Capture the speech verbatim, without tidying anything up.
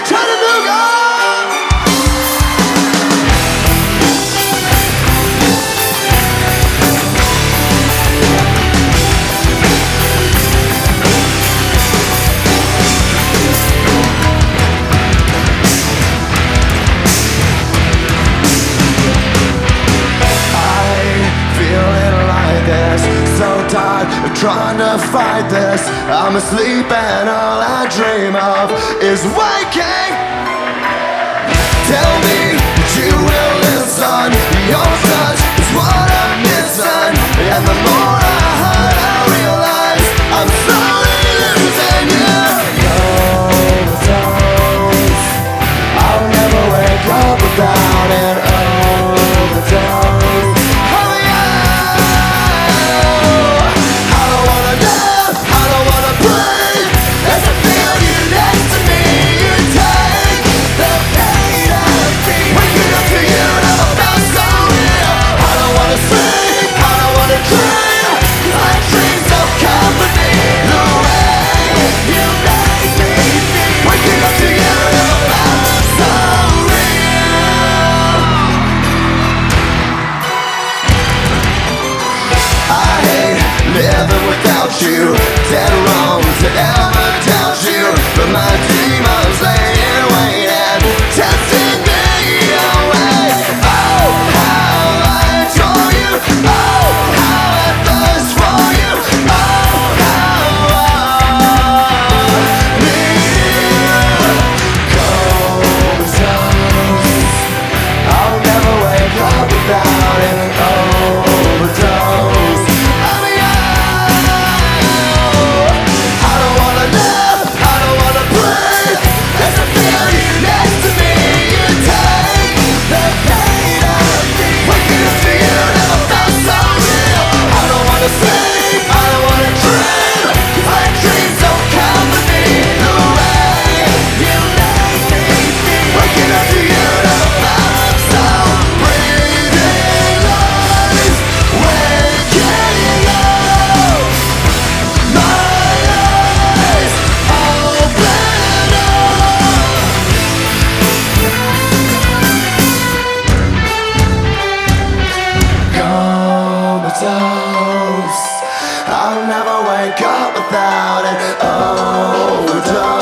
Chattanooga! Trying to fight this, I'm asleep and all I dream of is waking. Tell me that you will listen, your touch is what I'm missing. And the more I hide, I realize I'm slowly losing you. Overdose, I'll never wake up without an overdose. Living without you, dead wrong to ever doubt you. But my demons laying waiting, testing me away. Oh, how I adore you. Oh, how I thirst for you. Oh, how I need you. Comatose, I'll never wake up without an overdose. I'll never wake up without an overdose.